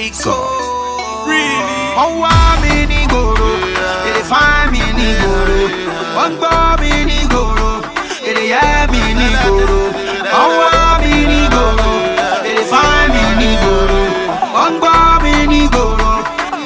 So, really? Oh, I'm in Igoro. They find me in Igoro. One bomb in Igoro. They have me in Igoro. Oh, I'm in Igoro. They find me in Igoro. One bomb in Igoro.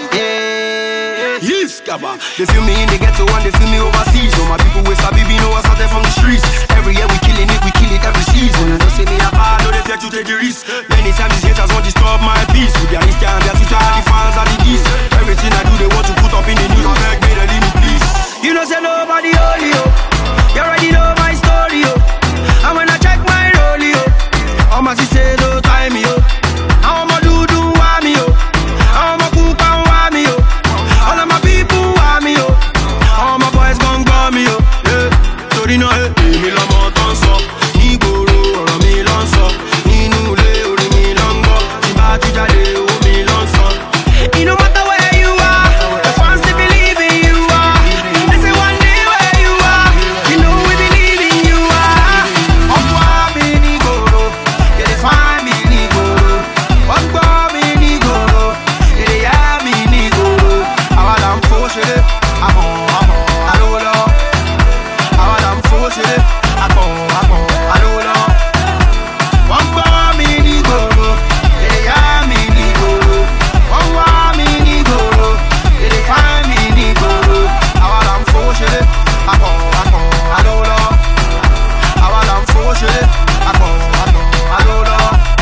Yeah. Yes, Gabba. They feel me in the ghetto and they feel me overseas. So my people with Sabibi know us out there from the streets. Every year we kill it every season. Don't say me a bad, no they fear to take the risk. Many times these haters want to disturb my peace. With their Insta and their Twitter, the fans and the geese. Everything I do they want to put up in the news. I beg me to leave me please. You know say nobody holy yo. You already know my story yo. And when I check my roll yo, all my say no time yo. How am I do want me yo? How am I cook and want me yo? All of my people want me yo. All my boys gon' go me yo. Yeah, sorry no hey. Mi la montan so, ni goro ọ̀rọ̀ mi ló ń sọ. Nínú ilé orí mi ló ń gbọ́. Tí bá ti jáde owó mi ló ń sọ. It no matter where you are, the fans still believe in you are. They say one day where you are, you know we believe in you are. Ọ̀pọ̀ mi ní goro, they dey find me ní goro. Ọ̀pọ̀ mi ní goro, they dey yá mi ní goro. Àwa là ń fò ṣeré, àmọ́ àlọ́ lọ. Àwa là ń fò ṣeré, àmọ́ àlọ́ lọ. Wọ́n gbọ́ mi ní goro, they dey yá mi ní goro. Wọ́n wá mi ní goro, they dey find me ní goro. Àwa là ń fò ṣeré, àmọ́ àlọ́ lọ. Àwa là ń fò ṣeré, àmọ́ àlọ́ lọ.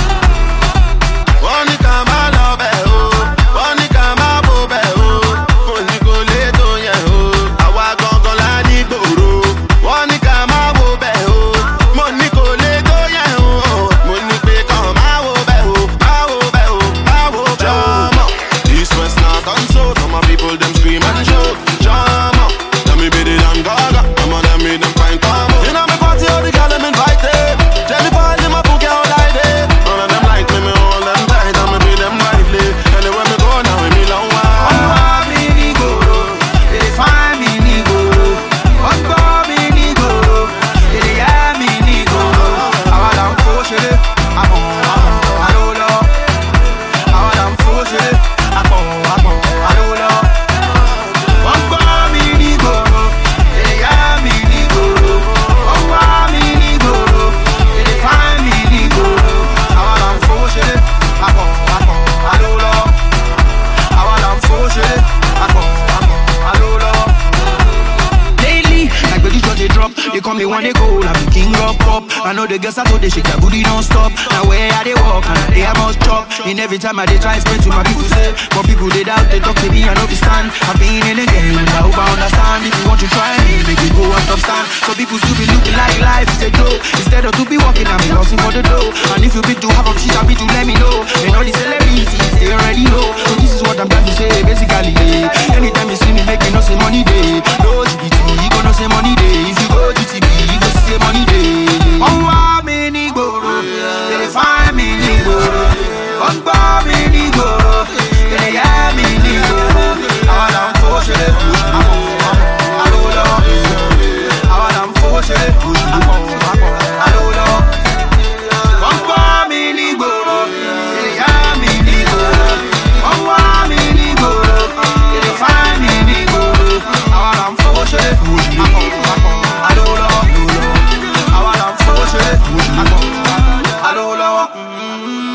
Wọ́n ní ká má lọ bẹ̀ o, wọ́n ní ká má bò bẹ̀ o, mo ní kò lè tó yẹn o, àwa gangan la ní gbòòrò. Wọ́n ní ká má bò bẹ̀ o, mo ní kò lè tó yẹn o, mo ní pé kàn má wò bẹ̀ o, má wò bẹ̀ o, má wò bẹ̀ o. Jama, East West North and South, all my people them scream and shout. Jama, let me be the damn gaga, come on let me them find come out. You know me party all the girl them invited, Jennifer in my book all like it. All of them like me hold them tight, and me be them lively. Anywhere me go now, me long while. Ọ̀pọ̀ mi ní goro, they dey find me ní goro. Ọ̀pọ̀ mi ní goro, they dey yá mi ní goro. Àwa là ń fò ṣeré, àmọ́ àlọ́ lọ. Àwa là ń fò ṣeré, àmọ́ àlọ́ lọ. Ọ̀pọ̀ mi ní goro, they dey yá mi ní goro. Ọ̀pọ̀ mi ní goro, they dey find me ní goro. Àwa là ń fò ṣeré, àmọ́ àlọ́ lọ. Àwa là ń fò ṣeré, àmọ́ àlọ́ lọ. Lately, like the just a drop, they call me one day gold, I'm the king of pop. I know the girls I told they shake their booty don't stop. Now where I they walk, and they I must chop. And every time I they try explain to my people say, but people they doubt, they talk to me, I know the stand. I've been in the game, I hope I understand. If you want to try me, make it go out of stand. So people still be looking like life is a joke. Instead of to be walking, I'm hustling for the dough. And if you be to have a shit, I be to let me know. And all the celebrities, they already know. So this is what I'm trying to say, basically. Anytime you see me making no say money day. No GBT, you gonna say money day. If you go GTB, you go say money day. Oh, mi ní goro, they dey find me ní goro. Ọ̀pọ̀ mi ní goro, they dey yá mi ní goro. Àwa là ń fò ṣeré, àlọ́ lọ. Àwa là ń fò ṣeré, àlọ́ lọ. Ọ̀pọ̀ mi ní goro, they dey yá mi ní goro. Ọ̀pọ̀ mi ní goro, they dey find me ní goro. Àwa là ń fò ṣeré, àlọ́ lọ. Àwa là ń fò ṣeré, àlọ́ lọ.